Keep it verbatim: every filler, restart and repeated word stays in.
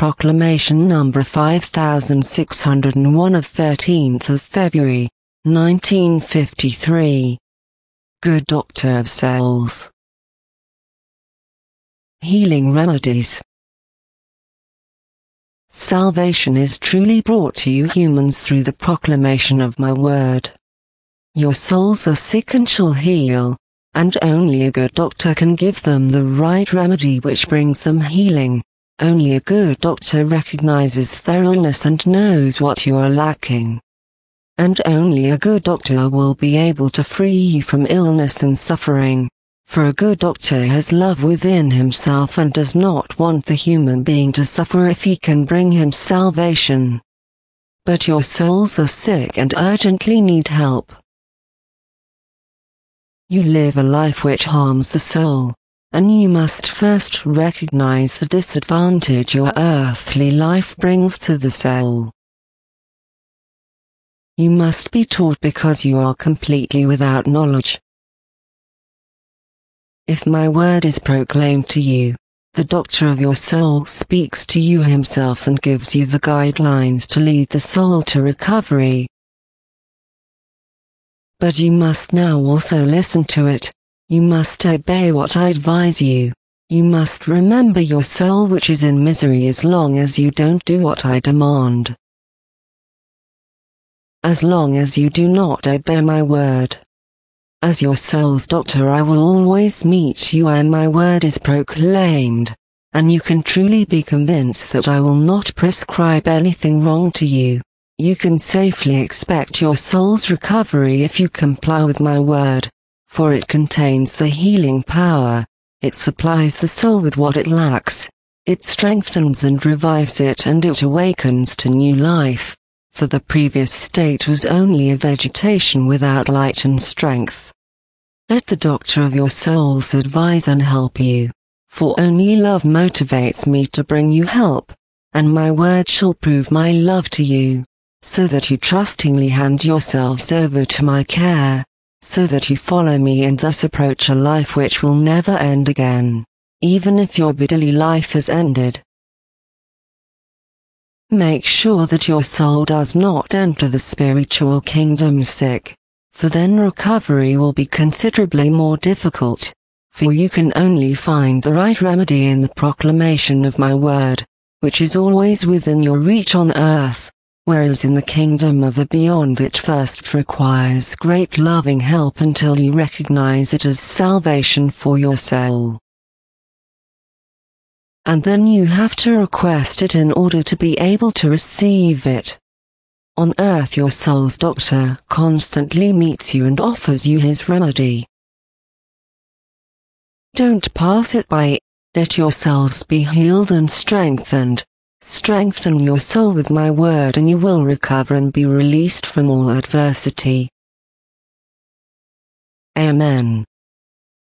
Proclamation number five thousand six hundred one of thirteenth of February, nineteen fifty-three. Good Doctor of Souls. Healing remedies. Salvation is truly brought to you humans through the proclamation of my word. Your souls are sick and shall heal, and only a good doctor can give them the right remedy which brings them healing. Only a good doctor recognizes their illness and knows what you are lacking. And only a good doctor will be able to free you from illness and suffering. For a good doctor has love within himself and does not want the human being to suffer if he can bring him salvation. But your souls are sick and urgently need help. You live a life which harms the soul, and you must first recognize the disadvantage your earthly life brings to the soul. You must be taught because you are completely without knowledge. If my word is proclaimed to you, the doctor of your soul speaks to you himself and gives you the guidelines to lead the soul to recovery. But you must now also listen to it. You must obey what I advise you. You must remember your soul which is in misery as long as you don't do what I demand. As long as you do not obey my word. As your soul's doctor I will always meet you where my word is proclaimed, and you can truly be convinced that I will not prescribe anything wrong to you. You can safely expect your soul's recovery if you comply with my word, for it contains the healing power. It supplies the soul with what it lacks. It strengthens and revives it, and it awakens to new life, for the previous state was only a vegetation without light and strength. Let the doctor of your souls advise and help you, for only love motivates me to bring you help, and my word shall prove my love to you, so that you trustingly hand yourselves over to my care, so that you follow me and thus approach a life which will never end again, even if your bodily life has ended. Make sure that your soul does not enter the spiritual kingdom sick, for then recovery will be considerably more difficult, for you can only find the right remedy in the proclamation of my word, which is always within your reach on earth. Whereas in the kingdom of the beyond it first requires great loving help until you recognize it as salvation for your soul. And then you have to request it in order to be able to receive it. On earth your soul's doctor constantly meets you and offers you his remedy. Don't pass it by. Let your souls be healed and strengthened. Strengthen your soul with my word and you will recover and be released from all adversity. Amen.